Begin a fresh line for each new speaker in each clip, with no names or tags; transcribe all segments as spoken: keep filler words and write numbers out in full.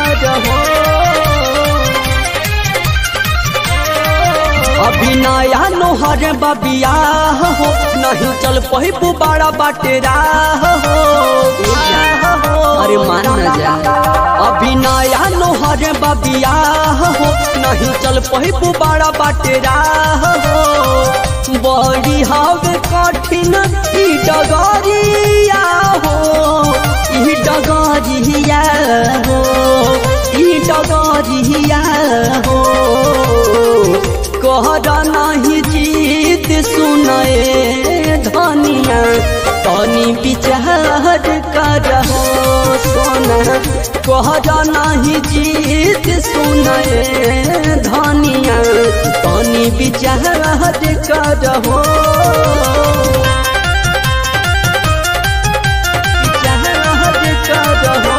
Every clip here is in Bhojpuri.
करहो। अभी नया नोहर बबिया हो नहीं चल पहिबू बड़ा बाटे राह हो। अरे मान न जा अभी नया नोहर बबिया हो नहीं चल पहिबू बड़ा बाटे राह हो। बड़ी हवे कठिन ई डगरिया हो ई डगरिया हो ई डगरिया हो। कहरा नहीं जीत सुनाए धनिया तनी विचार करहो सोना। कहरा नहीं जीत सुनाए धनिया तनी विचार करहो। विचार करहो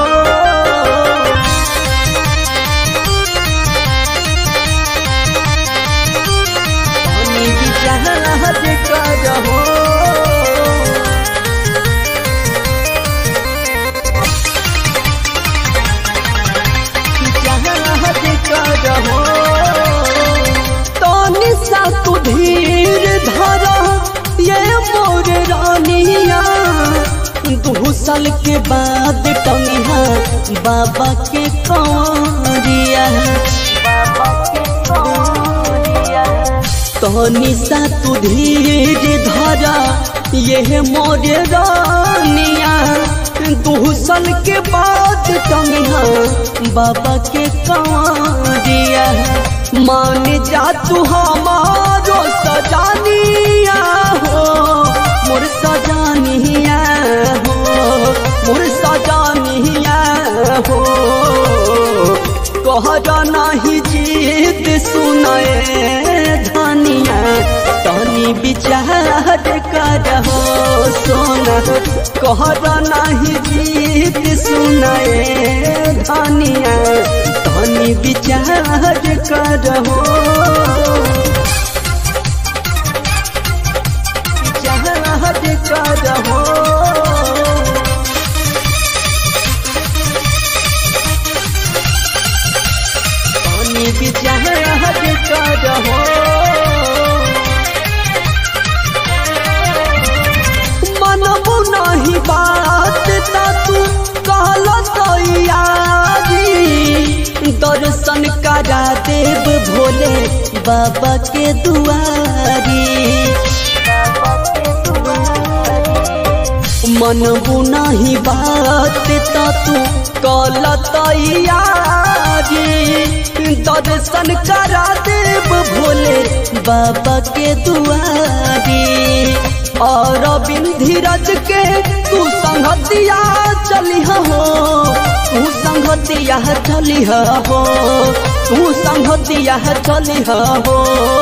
करहो। करहो तनी सा तू धीर धरा ये मोर रानिया। दो साल के बाद टंगिया बाबा के कंवरिया। तनी सा तू धीर धरा ये मोर रानिया। दो साल के बाद टंगिया बाबा के कंवरिया। मान जा तू हमारो सजानिया हो मोर सजानिया हो मोर सजानिया हो। कहरा नहीं जीत सुनाए धनिया तनी विचार करहो सोना। कहरा नहीं जीत सुनाए धनिया तनी विचार करहो। विचार करहो तनी विचार करहो। मनबू नहीं बात ता तू कहल तैयारी। दर्शन करा देव भोले बाबा के दुआरी। मनबू नहीं बात ता तू कहल तैयारी। दर्शन करा देव भोले बाबा के दुआरी। और बिंधीरज के तू संगतिया चली हो तू संगतिया चली हो तू संगतिया चली हो।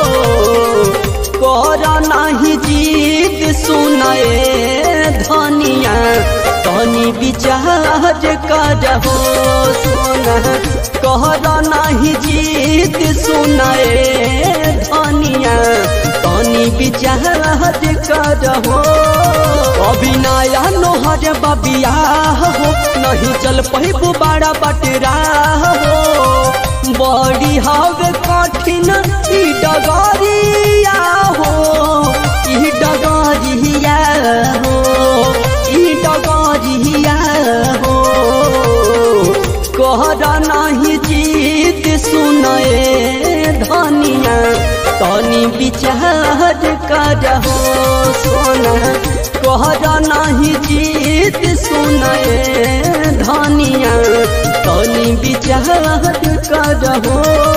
कहरा नहीं जीत सुनाए धनिया तनी विचार करहो सोना। कहरा नहीं जीत सुनाए धनिया तनी विचार करहो। अभी नया नोहर बबिया हो नहीं चल पहिबू बड़ा बटरा हो। बड़ी हवे कठिन ई डगरिया हो ई डगरिया हो ई डगरिया हो। कहरा नहीं जीत सुनाए धनिया तनी विचार करहो सोना। कहरा नहीं जीत सुनाए धनिया तनी विचार करहो।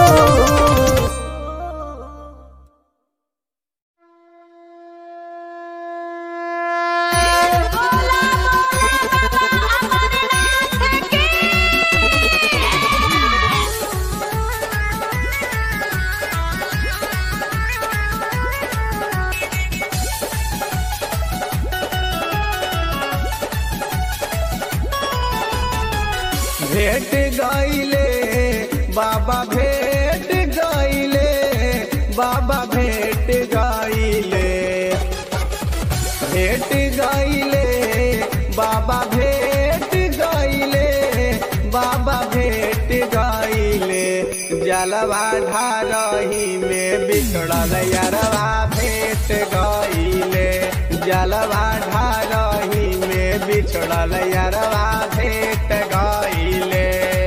भेट गईले बाबा भेट गईले बाबा भेट गईले भेट गईले बाबा भेट गईले बाबा भेट जलवा ढारही में बिछड़ल यारवा भेट गईले। जलवा ढारही में बिछड़ल यारवा भेट गईले।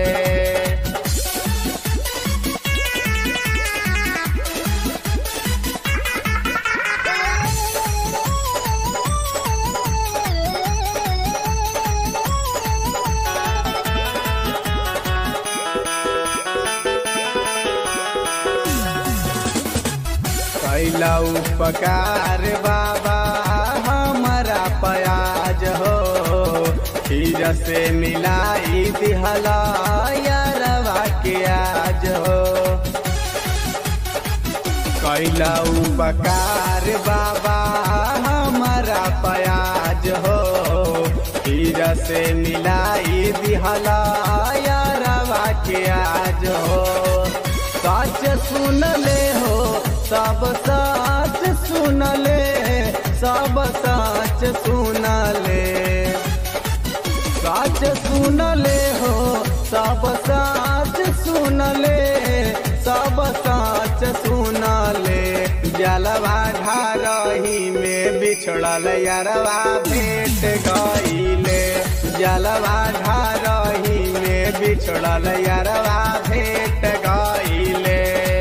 कैला उपकार बाबा हमारा प्याज हो, खीर से मिलाई दिहला यारवा के आज हो। कैला उपकार बाबा हमारा प्याज हो, खीर से मिलाई दिहला यारवा के आज हो। सच सुन ले हो सब सच सुन ले, सब सच सुन ले। सच सुन ले हो सब सच सुन ले, सब सच सुन ले। जलवा ढारही में बिछड़ल यारवा भेट गईले। जलवा ढारही में बिछड़ल यारवा भेट गईले।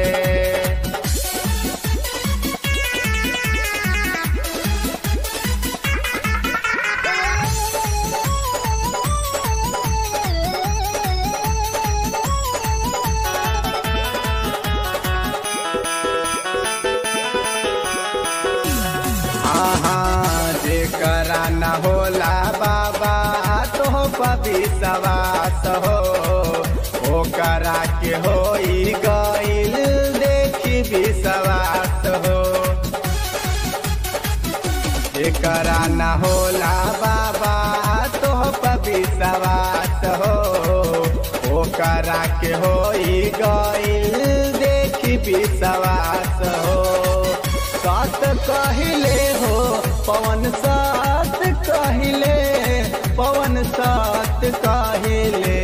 न होला बाबा तो विश्वास हो, ओकरा के होई गईल देखी विश्वास हो। एकरा न होला बाबा तो विश्वास हो, ओकरा के होई गईल देखी विश्वास हो। सत कहले हो पवन सात कहले, पवन सात कहले।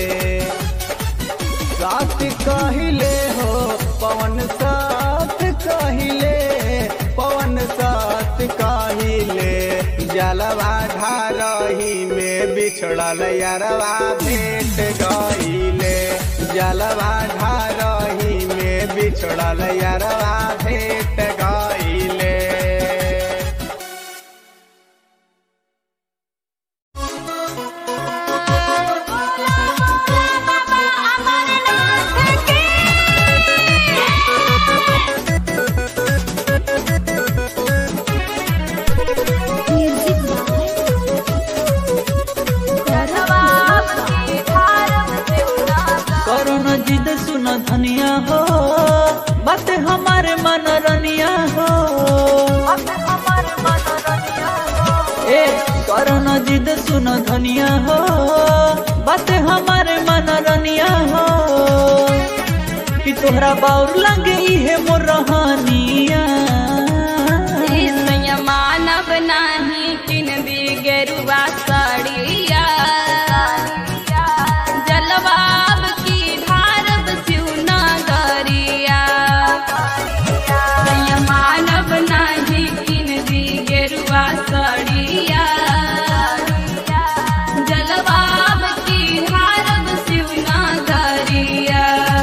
सात कहले हो पवन सात कहले, पवन सात कहले। जलवा ढारही में बिछड़ल यारवा भेट गईले। जलवा ढारही में बिछड़ल यारवा भेट गईले।
जिद सुन धनिया हो, बात हमारे मनरनिया हो। ए करण जिद सुन धनिया हो, बात हमारे मनरनिया हो। कि तोहरा बाउर लगे इहे मोर रहनिया।
मानव नाही किन दी गेरुआ साड़िया। जलवाब की धारब सिउना गरिया। मानव नाही किन दी गेरुआ साड़िया। जलवाब की धारब सिउना गरिया।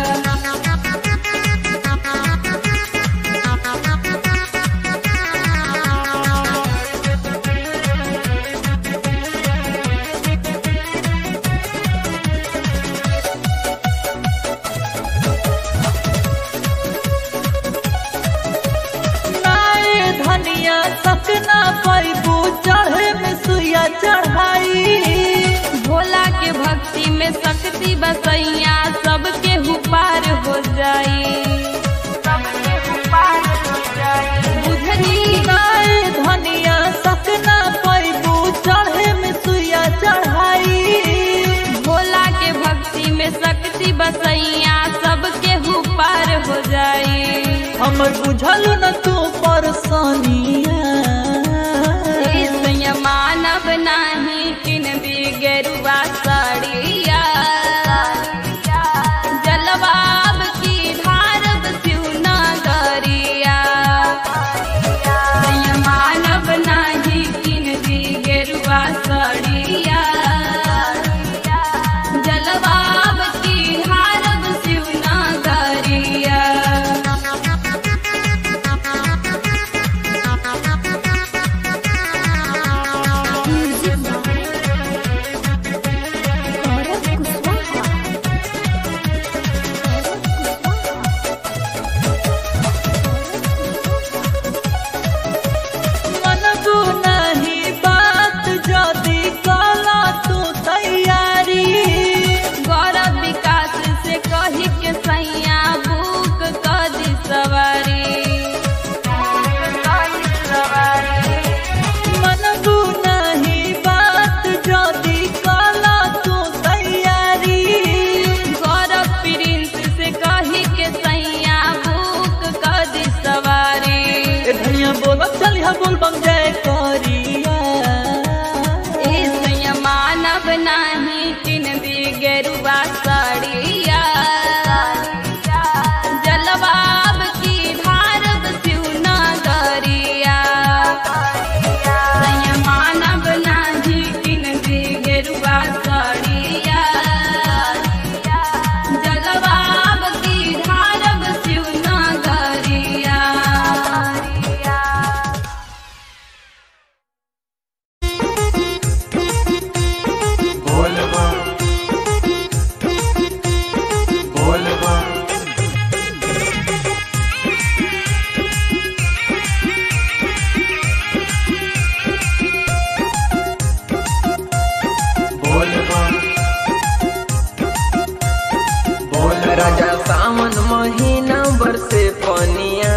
सकना पैबू चढ़े में सुइया चढ़ाई।
भोला के भक्ति में शक्ति बसैया, सबके हुपार हो जाई। सबके हुपार हो जाई। बुझनी
गाय धनिया सकना पैबू चढ़े में सुइया चढ़ाई।
भोला के भक्ति में शक्ति बसैया, सबके हुपार हो जाई।
हमर बुझल न तू परसनिया।
मानव नाही किन दी गेरुआ साड़िया। जलवाब की धार गेरुआ सड़िया जलवाब की हारब शिवनगरिया
बोल चलिया बोल बम जय करिया
इस मानव नहीं किन दी गेरुआ सड़िया जलवाब की भारत शिवनगरिया मानव नहीं किन दी गेरुआ सड़िया जलवाब की भारत शिवनगरिया
राजा सावन महीना बरसे पनिया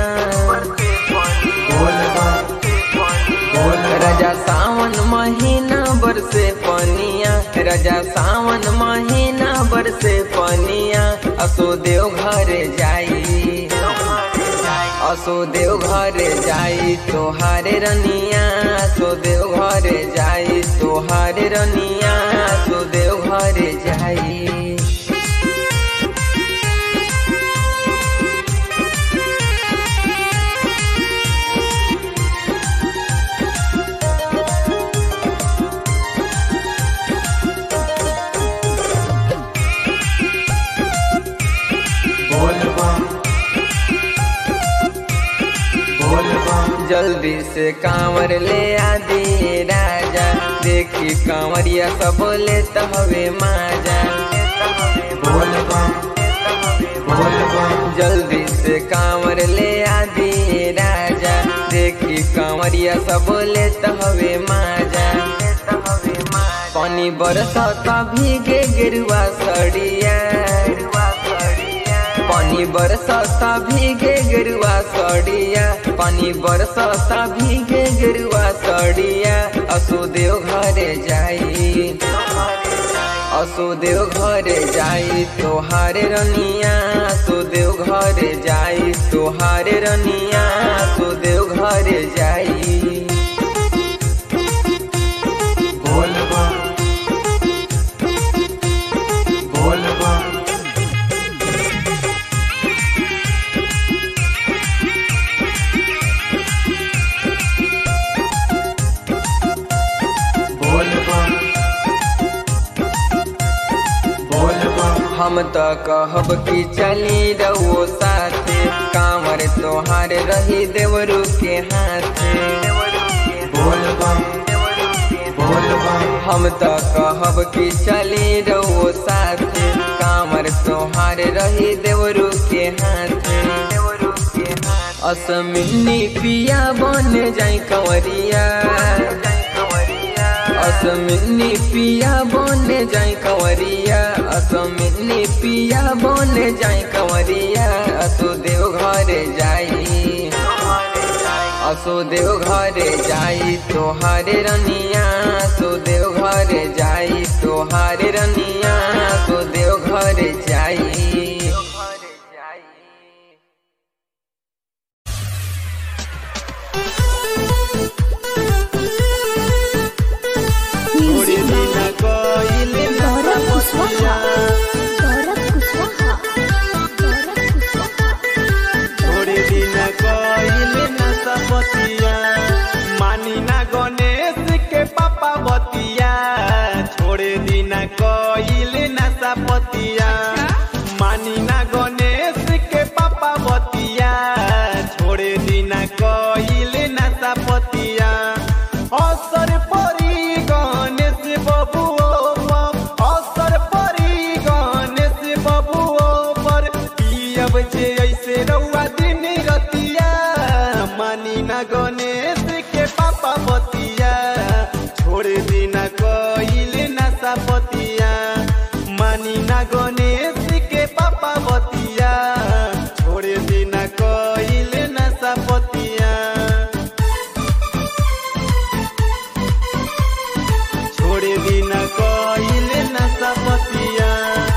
राजा सावन महीना बरसे पनिया राजा सावन महीना बरसे पनिया असो देव घरे जाई असो देव घरे जाई तोहारे रनिया असो देव घरे जाई तोहारे रनिया असो देव घरे जाई जल्दी से कांवर ले आदि राजा देखी कांवरिया सब लेत हवे माजा जल्दी से कांवर ले आदि राजा देखी कांवरिया सब लेत हवे माजा पानी बरसता भीगे गेरुआ सड़िया पानी बरसता भीगे गेरुआ सड़िया पानी बरसता भीगे गेरुआ सड़िया असो देव घरे जाई असो देव घरे जाई तोहारे रनिया असो देव घरे जाई तोहारे रनिया असो देव घरे जाई हम तो कहब कि चली रहो साथे कांवर तोहारे रही देवरू के हाथे हम तो कहब कि चली रहो साथे कांवर तोहारे रही देवरू के हाथे असमिनी पिया बन जाई कंवरिया असमिनी पिया बन जाई कंवरिया असमिनी पिया बन जाई कंवरिया असो देव घरे जाई असो देव घरे जाई तोहारे रनिया असो देव घरे जाई तोहारे रनिया असो देव घरे जाई
मानी ना गणेश के पापा बत मानी ना गणेश के पापा बतिया छोड़े दीना कइले ना सपतिया असर परी गणेश बबुओ असर परी गणेश बबुओ पर पियब जे ऐसे रउआ दिन रतिया मानी ना गणेश के पापा बतिया छोड़े दीना कइले ना सपतिया मानी ना गणेश के पापा बतिया छोड़े दीना कइले ना सपतिया छोड़े दीना कइले ना सपतिया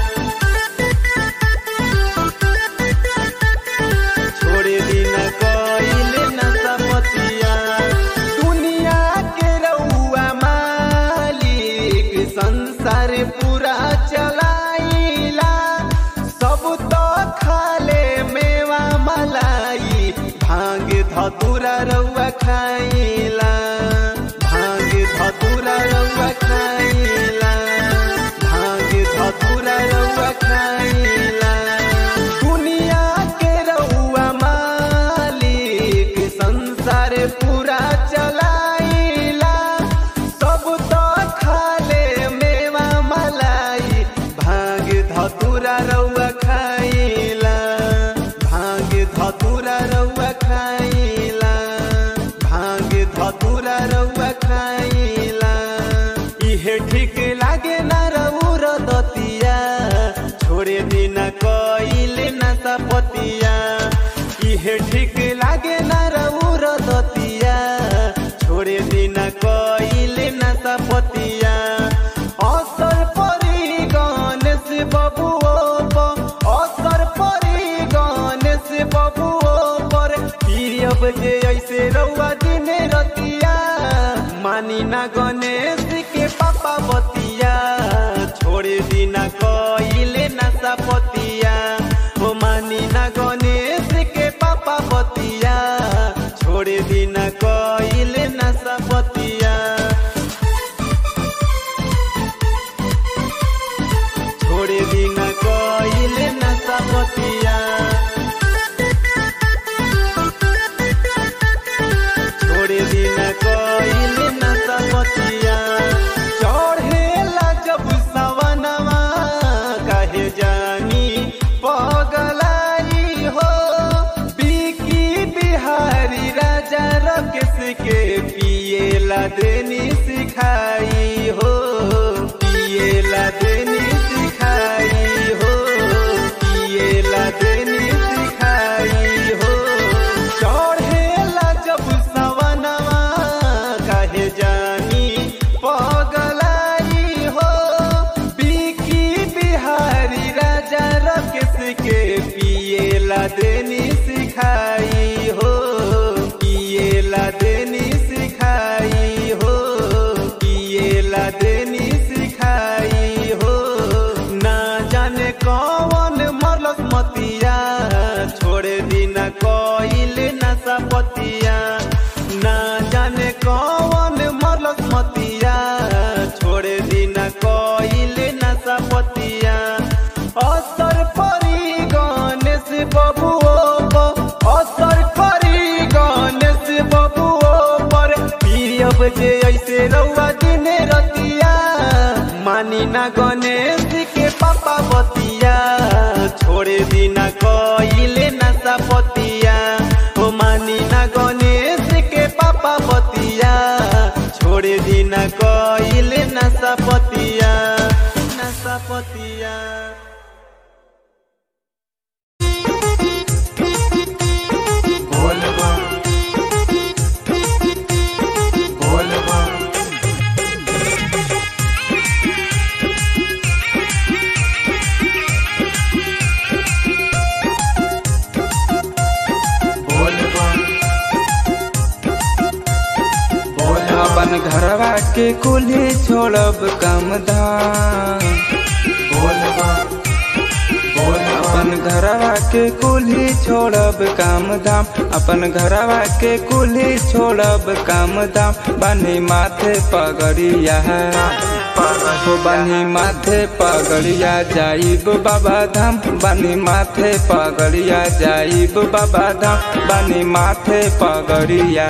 छोड़े दीना कइले ना सपतिया दुनिया के रउआ मालिक संसार पूरा चलाइला सब तो खाले मेवा मलाई भांग धतुरा रउआ खाइला भांग धतुरा रउआ खाइला भांग धतुरा रउआ खाइला दुनिया के रउआ मालिक संसार पूरा चलाइला सब तो खाले मेवा मलाई भांग धतुरा रउआ खाइला भांग धतुरा रउआ खाइला भांग धतुरा रउआ खाइला इहे ठीक लागे ना रउर दतिया छोड़े दीना कइले ना सपतिया इहे ठीक लागे ना रउर दतिया छोड़े दीना कइले ना सपतिया असर परी गणेश बबुओ असर परी गणेश बबुओ पर पियब जे ऐसे रउआ दिन रतिया मानी ना गणेश के पापा बतिया छोड़े दीना कइले ना सपतिया ओ मानी ना गणेश के पापा बतिया छोड़े दीना कइले ना सपतिया छोड़े दीना कइले ना सपतिया छोड़े दीना कइले ना सपतिया चढ़ेला जब सवनवा काहे जानी पगलाई हो बिकी बिहारी राजा रकेश के पिएला देनी सिखाई हो पिएला देनी सिखाई हो पिएला देनी सिखाई हो चढ़ेला जब सवनवा काहे जानी पगलाई हो बिकी बिहारी राजा रकेश के पिएला देनी सिखाई हो पिएला देनी सिखाई हो पिएला देनी सिखाई हो ना जाने कौन मरलक मतिया छोड़े दीना कइले ना सपतिया ना जाने कौन मरलक मतिया छोड़े दीना कइले ना सपतिया असर परी गणेश बबुओ असर परी गणेश बबुओ पर पियब जे ऐसे रउआ दिन रतिया मानी ना गणेश के पापा बतिया छोड़े दीना कइले ना सपतिया ओ मानी ना गणेश के पापा बतिया छोड़े दीना कइले ना सपतिया ना सपतिया
अपन घरवा के कुल्ही छोड़ब काम धाम अपन घरवा के कुल्ही छोड़ब काम धाम अपन घरवा के कुल्ही छोड़ब काम धाम बनी माथे पगड़िया हो बानी माथे पगड़िया जाइब बाबा धाम, बानी माथे पगड़िया जाइब बाबा धाम, बानी माथे पगड़िया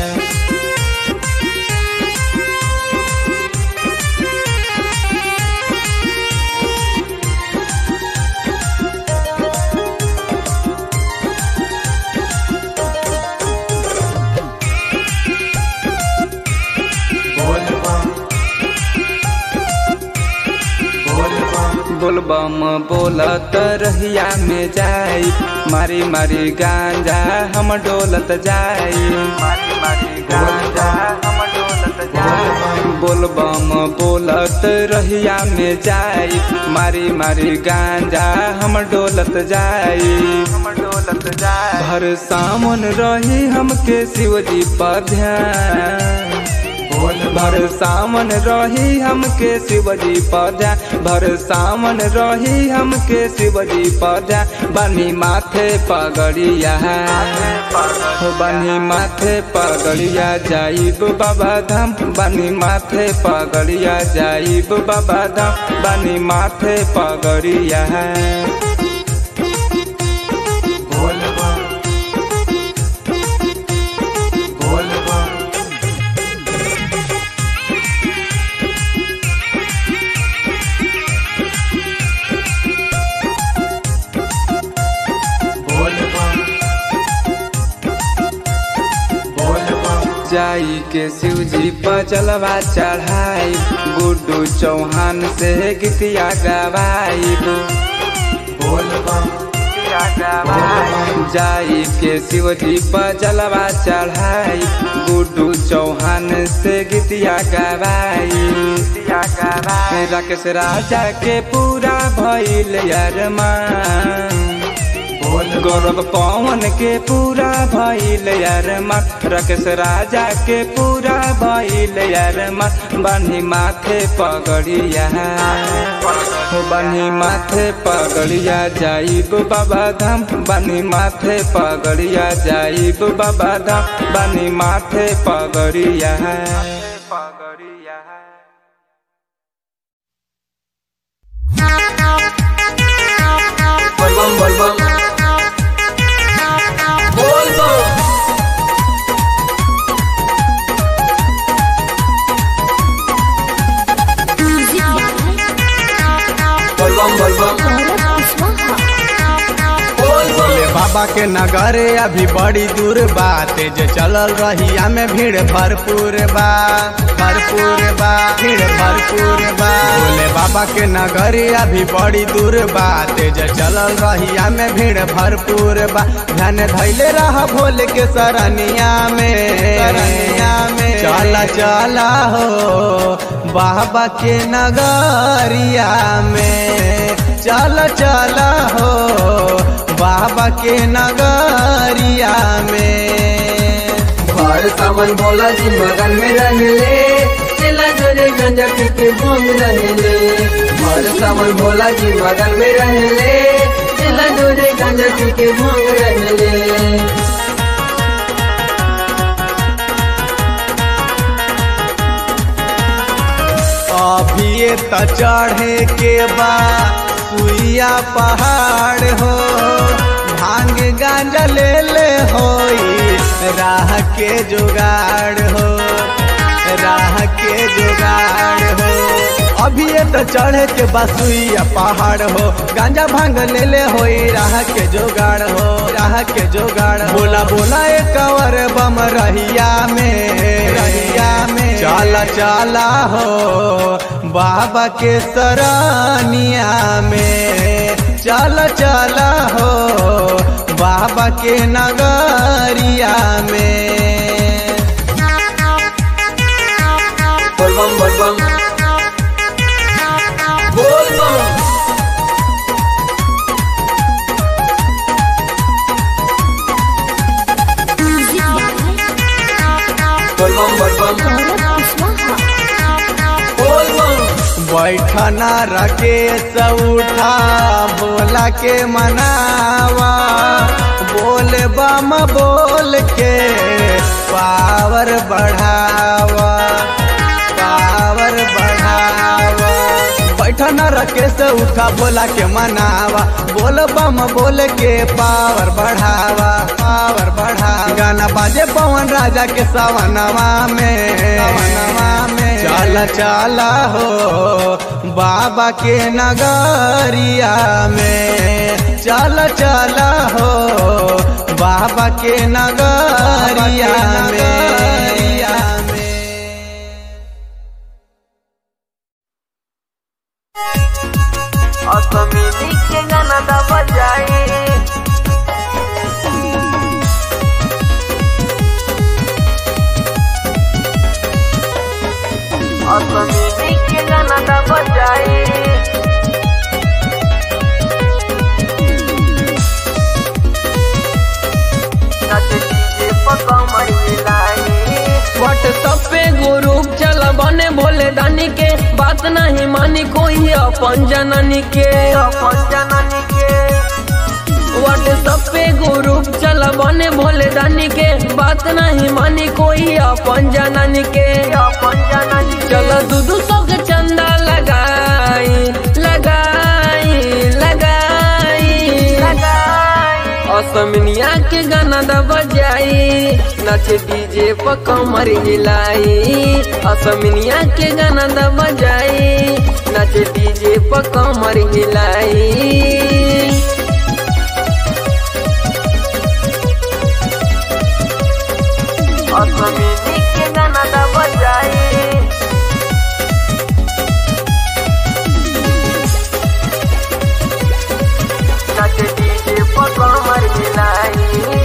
बोलबम बोलत रहिया में जाई, मारी मारी गांजा हम डोलत जाई, मारी मारी गांजा हम डोलत जाई। बोलबम बोलत रहिया में जाई, मारी मारी गांजा हम डोलत जाई, हम डोलत जाई। भर सामन रही हमके शिवजी पर ध्यान, भर सामन रही हमके शिवजी पौधा, भर सामन रही हमके शिवजी पौधा। बनी माथे पगड़िया बनी माथे पगड़िया जाइब बाबा धाम, बनी माथे पगड़िया जाइब बाबा धाम, बनी माथे पगड़िया जाई के शिवजी पर जलवा चढ़ाई, गुड्डू चौहान से गीतिया गवाई, जाई के शिवजी पर जलवा चढ़ाई, गुड्डू चौहान से गीतिया गवाई। राकेश राजा के पूरा भइल अरमान, गौरव पवन के पूरा भइल अरमान, राकेश राजा के पूरा भइल अरमान। बनी माथे पगड़िया बनी माथे पगड़िया जाइब बाबा धाम, बनी माथे पगड़िया जाइब बाबा धाम, बनी माथे पगड़िया पगड़िया।
बलबम बलबम
बाबा के नगरे अभी बड़ी दूर बा, तेज चलल रहिया में भीड़ भरपूर बा, भरपूर बा भीड़ भरपूर बा। बोले बाबा के नगरे अभी बड़ी दूर बा, तेज चलल रहिया में भीड़ भरपूर बा। ध्यान धैले रहा भोले के सरनिया में, सरनिया में चला चला हो बाबा के नगरिया में, चला चला हो बाबा के नगरिया में।
भर सावन भोला जी मगन में रहले, चला जोरे गंजा पी के घूम रहले। भर सावन भोला जी मगन में रहले, चला जोरे गंजा पी के घूम रहले।
अभी त चढ़े के बा सुइया पहाड़ हो, भांग गांजा ले ले होई राह के जुगाड़ हो, राह के जुगाड़ हो। अभी त चढ़े के बा सुइया पहाड़ हो, गांजा भांग ले ले होई राह के जुगाड़ हो, राह के जुगाड़। बोला बोला एक कवर बम रहिया में, रहिया में चला चला हो बाबा के सरनिया में, चला चला हो बाबा के नगरिया में।
बलबम बलबम बोलबम बलबम बलबम
बैठना राकेश उठा भोला के मनावा, बोल बम बोल के पावर बढ़ावा, पावर बढ़ावा। दीवाना रखे से उठा बोला के मनावा, बोल बम बोल के पावर बढ़ावा, पावर बढ़ा। गाना बाजे पवन राजा के सवनवा में, सवनवा में। चला चला हो बाबा के नगरिया में, चला चला हो बाबा के नगरिया में।
असमिनी के गाना दा बजाई, असमिनी के गाना दा बजाई।
व्हाट्सएप पे ग्रुप चला बने भोले दानी के, बात नहीं मानी कोई अपन जननी के,
अपन जननी के।
व्हाट्सएप पे ग्रुप चला बने भोले दानी के, बात नहीं मानी कोई अपन जननी के,
अपन जननी।
चलो दू दू सौ के चंदा लगाई लगाई लगाई
लगाई।
असमिनिया के गाना दा बजाई, नाचे डीजे पर कमर हिलाई। असमिनिया के गाना दा बजाई, नाचे डीजे पर कमर हिलाई।
असमिनी के गाना दा बजाई, नाचे डीजे पर कमर हिलाई।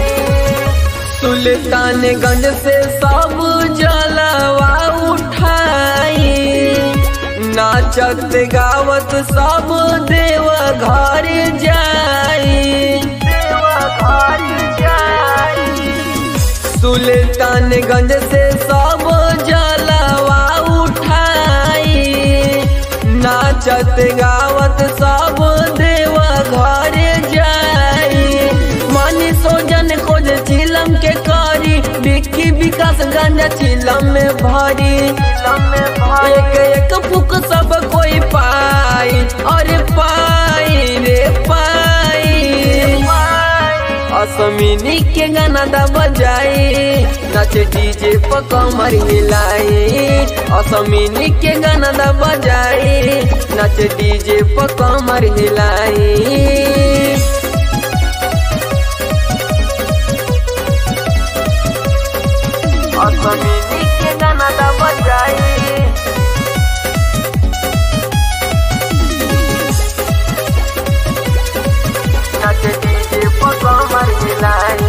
सुल्तानगंज से सब जलवा उठाई, नाचत गावत सब देव घर जाई,
देव घर जाई।
सुल्तानगंज से सब जलवा उठाई, नाचत गावत सब देव घर जाई। मानी सोजन खोज चिलम के करी, बिक्की विकास गंजा चिलम में भरी, एक एक फुक सब कोई पाई, और पाई रे पाई। असमिनी के गाना दा बजाई, नाचे डीजे पर कमर हिलाई। असमिनी के गाना दा बजाई, नाचे डीजे पर कमर हिलाई।
असमिनी के गाना दा बजाई, नाचे डीजे पर कमर हिलाई।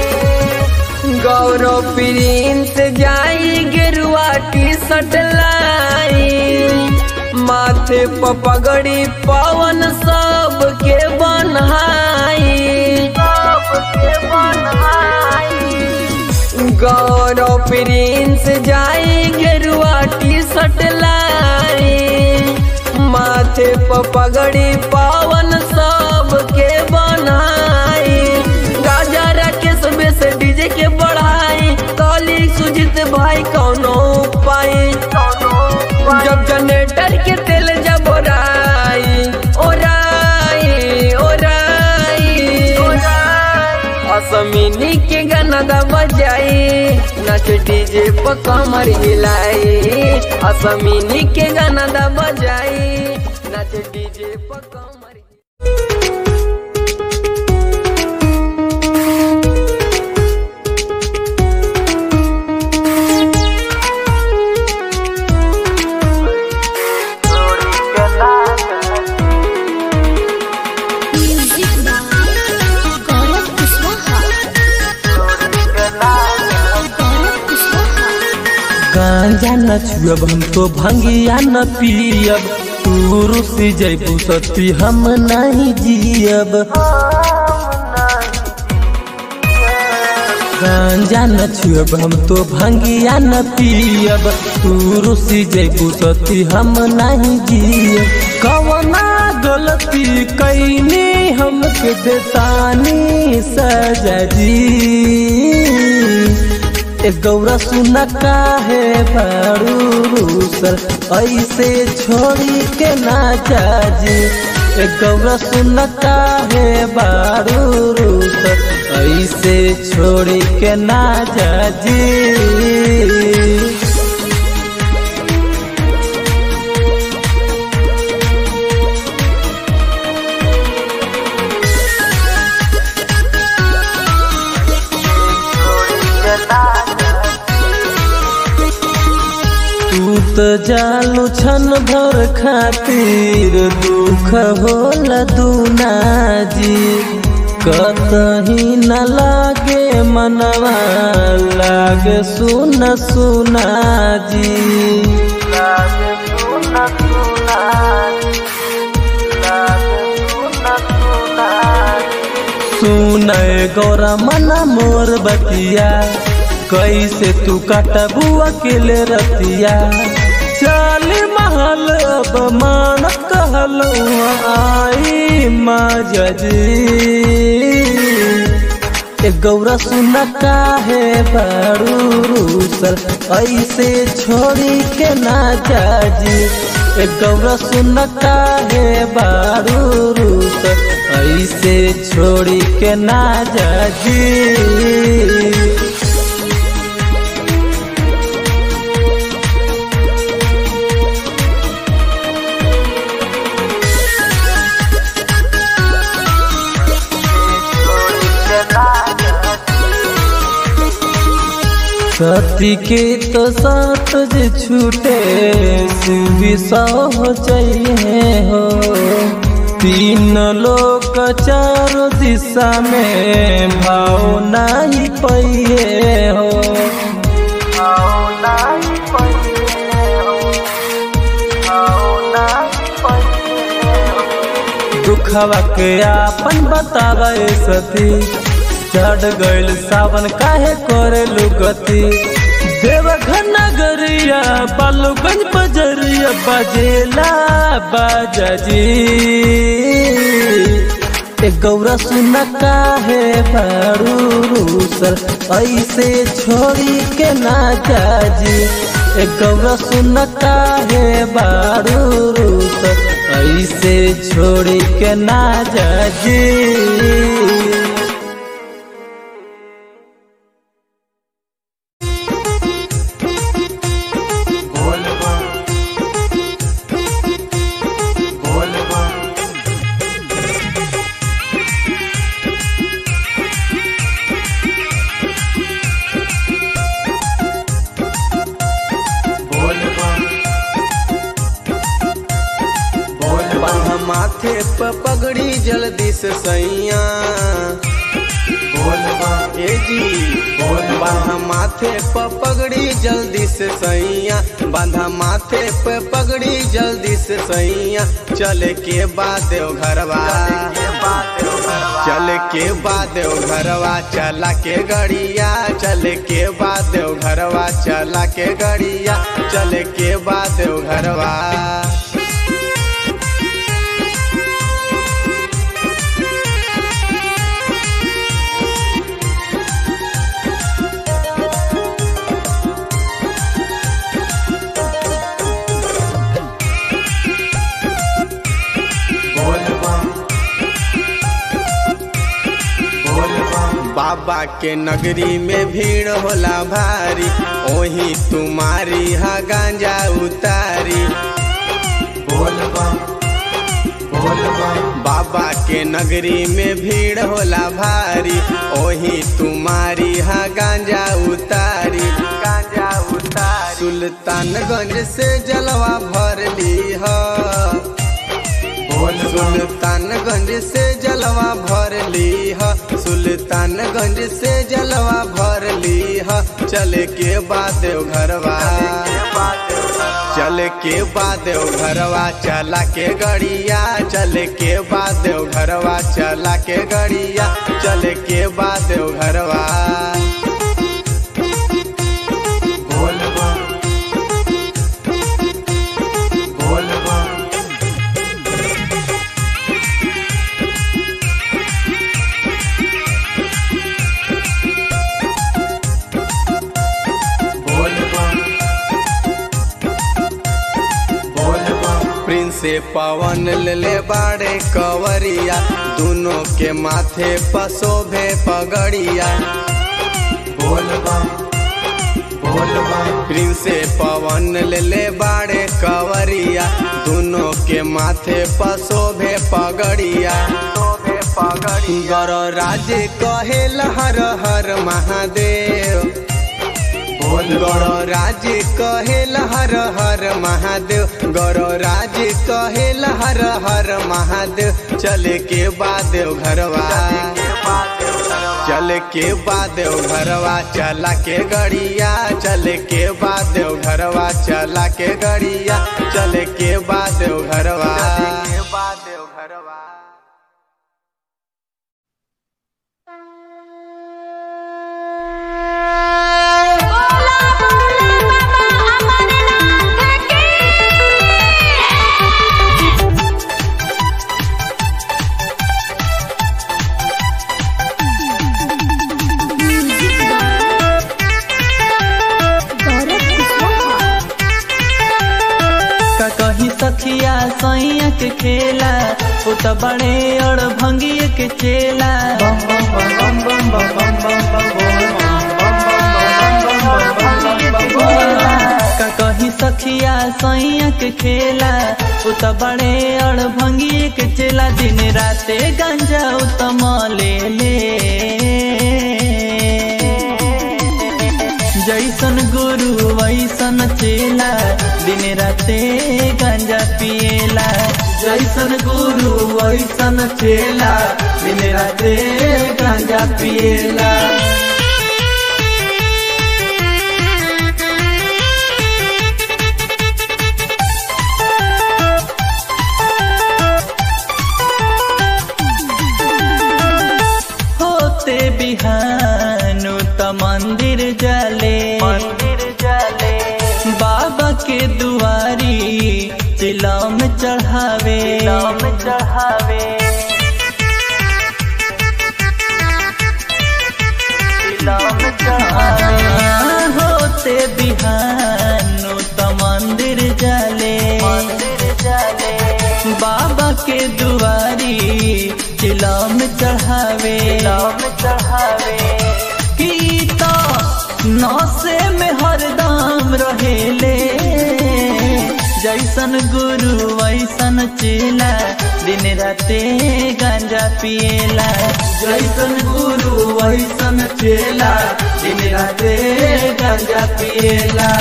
गौरव प्रिंस जाई गेरुआ टी शर्ट लाई, माथे पर पगड़ी पवन सब के बनहाई,
सबके बनहाई।
गौरव प्रिंस जाई गेरुआ टी शर्ट लाई, माथे पर पगड़ी पवन सब के बनाई। गाजा राकेश बेस डीजे के बढ़ाई, काली सुजीत भाई कौनो उपाय, जब जनरेटर के तेल जब ओराई ओराई ओराई। असमिनी के गाना दा बजाई, नाच डीजे पर कमर हिलाई। असमिनी के गाना दा बजाई, नाच डीजे पर कमर हिलाई।
गांजा न छुअब हम तो भंगिया न पियब, तू रुसी जैबू सती हम नहीं जियब। गांजा न छुअब हम तो भंगिया न पियब, तू रुसी जैबू सती हम नहीं जियब। कवना गलती कैनी हमके देतानी सजा जी, ए गौरा सुना काहे बारू रूसल ऐसे छोड़ी के ना जाजी। ए गौरा सुना काहे बारू रूसल ऐसे छोड़ी के ना जाजी। तू तो जालू छन भर खातिर दुख होला दूना जी। कतही न लागे मनवा लागे सुन सुना जी। लागे सुन सुना जी, लागे सुन सुना जी। सुने गौरा मना मोर बतिया कैसे तू कटबू अकेले रतिया। चाल महल अब मान कहल आई माजी। ए गौरा सुना काहे बारू रूसल ऐसे छोड़ी के ना जाजी। ए गौरा सुना काहे बारू रूसल ऐसे छोड़ी के ना जाजी। सती के तो साथ जे छूटे शिवी सौ चाहिए हो। तीन लोग चारों दिशा में भाव नहीं पाइए हो। भाव नहीं पाइए हो, भाव नहीं पाइए हो। दुखवा के आपन बतावे सती चढ़ गइल सावन काहे करे लुगती। देवघर नगरिया बालूगंज बजरिया बजेला बाजाजी। ए गौरा सुना काहे बारू रूसल ऐसे छोड़ी के ना जाजी। ए गौरा सुना काहे बारू रूसल ऐसे छोड़ी के ना जाजी।
माथे प पगड़ी जल्दी से सैया। ए जी बांधा माथे प पगड़ी जल्दी से सैया। बांधा माथे पे पगड़ी जल्दी से सैया। चले के बाद घरवा, चले के बाद घरवा चला के गड़िया। चले के बाद घरवा चला के गड़िया। चले के बाद घरवा। बाबा के नगरी में भीड़ होला भारी। ओही तुम्हारी हा गांजा उतारी। बाबा के नगरी में भीड़ होला भारी। ओही तुम्हारी हा गांजा उतारी। गांजा उतारी सुल्तानगंज से जलवा भर ली है। सुल्तानगंज से जलवा भर ली है। सुल्तानगंज से जलवा भर ली है। चले के बाद घरवा, चले के बाद घरवा चला के गड़िया। चले के बाद घरवा चला के गड़िया। चले के बाद घरवा। से पवन ले बाड़े कवरिया दोनों के माथे पसोभे पगड़िया
बोल बम बोल बम
प्रिंस से पवन ले बाड़े कवरिया दोनों के माथे पसोभे पगड़िया गौर राज कहे हर हर महादेव गौर राज कहे हर हर महादेव गौर राज कहे हर हर महादेव चले के बाद घरवा चल के बाद घरवा चला के गड़िया चल के बाद घरवा चला के गड़िया चल के बाद घरवा
सखिया सैया के खेला वो तो बड़े और भंगिए के चेला का कहीं सखिया सैया के खेला वो तो बड़े और भंगिए के चेला दिन राते गंजा उत्तम ले ले जैसन गुरु वैसन चेला दिन राते गांजा पिएला जैसन गुरु वैसन चेला दिन राते गांजा पिएला होते बिहानु त मंदिर जाले मंदिर जाले बाबा के दुआरी चिलम चढ़ावे चिलम चढ़ावे चिलम चढ़ावे होते बिहानु त मंदिर जाले मंदिर जाले बाबा के दुआरी चिलम चढ़ावे चिलम चढ़ावे की तो नौसे में हरदम रहेले जैसन गुरु वैसन चेला दिन राते गांजा पिएला जैसन गुरु वैसन चेला दिन राते गांजा पिएला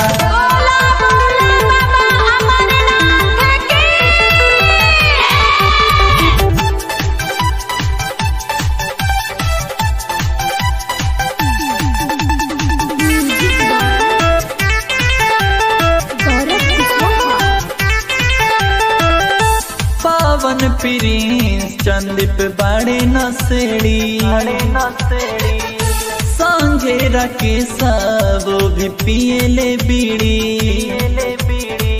प्रिंस चंदीप बड़े नसेड़ी बड़े नसेड़ी संगे रखे सब भी पिएले बीड़ी पिएले बीड़ी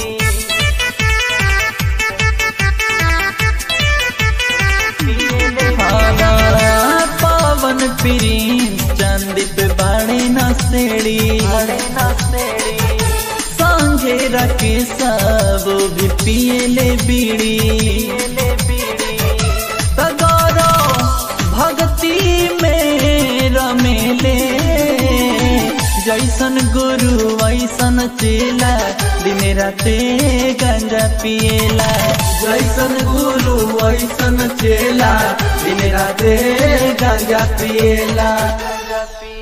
पवन प्रिंस चंदीप बड़े नसेड़ी बड़े नसेड़ी संगे रखे सब भी पिएले बीड़ी भक्ति में रमेले जैसन गुरु वैसन चेला दिन राते गांजा पिएला जैसन गुरु वैसन चेला दिन राते गांजा पिएला।